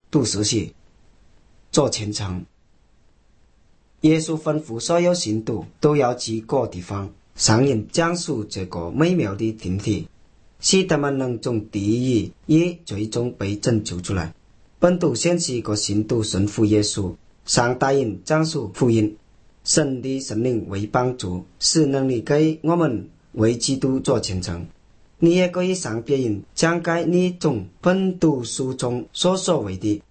读实习，做虔诚。耶稣吩咐所有信徒都要去各地方，向人讲述这个美妙的定题，使他们能从地狱也最终被拯救出来。本图显示一个信徒顺服耶稣，向大人讲述福音。神的圣灵为帮助，使能力给我们为基督做虔诚。你也可以向别人讲解你从本读书中所为的，